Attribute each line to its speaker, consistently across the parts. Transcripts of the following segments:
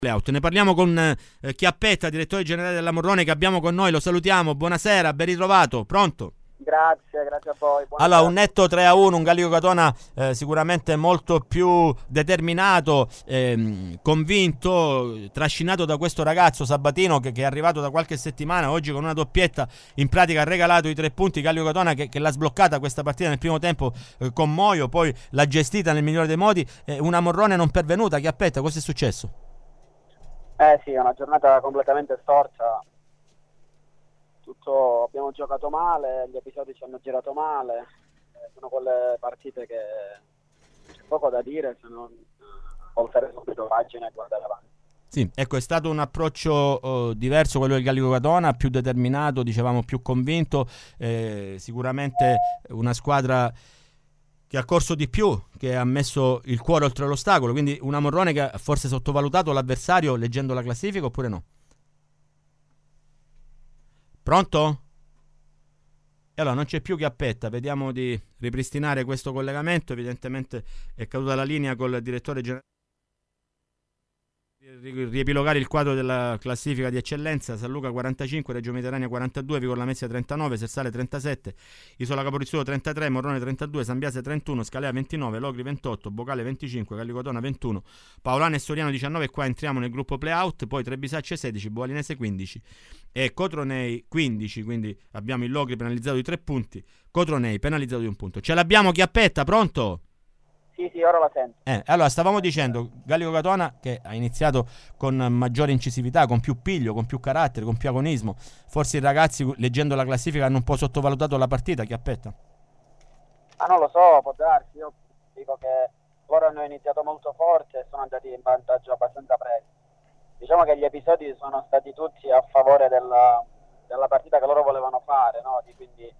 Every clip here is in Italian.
Speaker 1: Out. Ne parliamo con Chiappetta, direttore generale della Morrone, che abbiamo con noi, lo salutiamo, buonasera, ben ritrovato, pronto?
Speaker 2: Grazie a voi. Buonasera.
Speaker 1: Allora, un netto 3-1, un Gallico Catona sicuramente molto più determinato, convinto, trascinato da questo ragazzo Sabatino che è arrivato da qualche settimana, oggi con una doppietta in pratica ha regalato i 3 punti. Gallico Catona che l'ha sbloccata questa partita nel primo tempo con Moio, poi l'ha gestita nel migliore dei modi, una Morrone non pervenuta. Chiappetta, cosa è successo?
Speaker 2: Sì, è una giornata completamente storta. Abbiamo giocato male, gli episodi ci hanno girato male. Sono quelle partite che c'è poco da dire se non voltare subito pagina e guardare avanti.
Speaker 1: Sì, ecco, è stato un approccio diverso quello del Gallico Catona, più determinato, dicevamo più convinto, sicuramente una squadra che ha corso di più, che ha messo il cuore oltre l'ostacolo, quindi una Morrone che ha forse sottovalutato l'avversario leggendo la classifica, oppure no? Pronto? E allora non c'è più Chiappetta, vediamo di ripristinare questo collegamento, evidentemente è caduta la linea col direttore generale. Riepilogare il quadro della classifica di eccellenza: San Luca 45, Reggio Mediterranea 42, Vicor Lamezia 39, Sersale 37, Isola Caporizzolo 33, Morrone 32, San Biase 31, Scalea 29, Locri 28, Bocale 25, Gallico Catona 21, Paolano e Soriano 19, e qua entriamo nel gruppo playout. Poi Trebisacce 16, Boalinese 15 e Cotronei 15, quindi abbiamo il Locri penalizzato di 3 punti, Cotronei penalizzato di 1 punto. Ce l'abbiamo Chiappetta, pronto?
Speaker 2: Sì, ora la sento.
Speaker 1: Allora, stavamo dicendo, Gallico Catona che ha iniziato con maggiore incisività, con più piglio, con più carattere, con più agonismo. Forse i ragazzi, leggendo la classifica, hanno un po' sottovalutato la partita. Chiappetta?
Speaker 2: Non lo so, può darsi. Io dico che loro hanno iniziato molto forte e sono andati in vantaggio abbastanza presto. Diciamo che gli episodi sono stati tutti a favore della partita che loro volevano fare, no? Quindi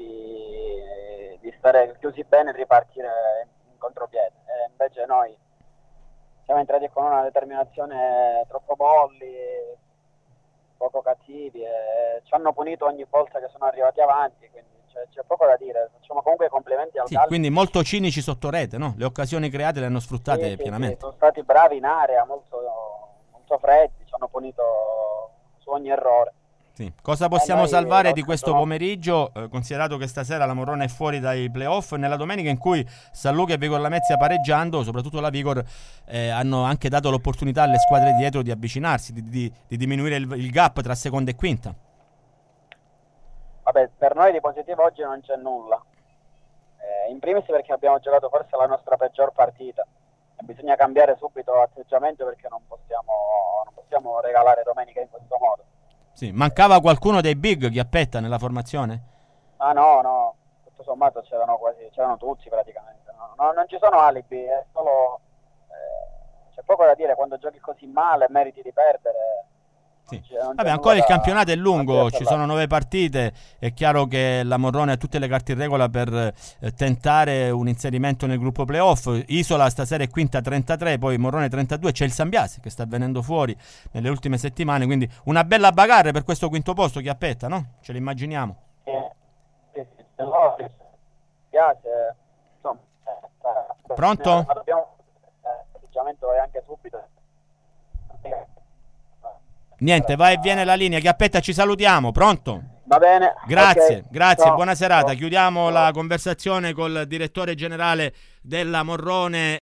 Speaker 2: di stare chiusi bene e ripartire contropiede. Invece noi siamo entrati con una determinazione troppo molli, poco cattivi, e ci hanno punito ogni volta che sono arrivati avanti, quindi c'è poco da dire. Facciamo comunque complimenti al Gallico.
Speaker 1: Quindi molto cinici sotto rete, no? Le occasioni create le hanno sfruttate pienamente.
Speaker 2: Sì, sono stati bravi in area, molto freddi, ci hanno punito su ogni errore.
Speaker 1: Sì. Cosa possiamo salvare di questo pomeriggio, considerato che stasera la Morrone è fuori dai playoff, nella domenica in cui San Luca e Vicor Lamezia, pareggiando, soprattutto la Vicor, hanno anche dato l'opportunità alle squadre dietro di avvicinarsi, di diminuire il gap tra seconda e quinta?
Speaker 2: Vabbè, per noi di positivo oggi non c'è nulla, in primis perché abbiamo giocato forse la nostra peggior partita e bisogna cambiare subito atteggiamento, perché non possiamo regalare domenica in questo modo.
Speaker 1: Sì, mancava qualcuno dei big, Chiappetta, nella formazione?
Speaker 2: No, tutto sommato c'erano tutti praticamente. No, non ci sono alibi, è solo c'è poco da dire. Quando giochi così male meriti di perdere.
Speaker 1: Sì. Vabbè, ancora il campionato è lungo, ci sono 9 partite, è chiaro che la Morrone ha tutte le carte in regola per tentare un inserimento nel gruppo playoff. Isola stasera è quinta 33, poi Morrone 32, c'è il San Biase che sta venendo fuori nelle ultime settimane, quindi una bella bagarre per questo quinto posto, Chiappetta, no? Ce l'immaginiamo. Pronto?
Speaker 2: L'atteggiamento è anche subito.
Speaker 1: Niente, va e viene la linea. Chiappetta, ci salutiamo, pronto?
Speaker 2: Va bene.
Speaker 1: Grazie, grazie,
Speaker 2: no,
Speaker 1: buona serata.
Speaker 2: no,
Speaker 1: Chiudiamo
Speaker 2: no.
Speaker 1: la conversazione col direttore generale della Morrone.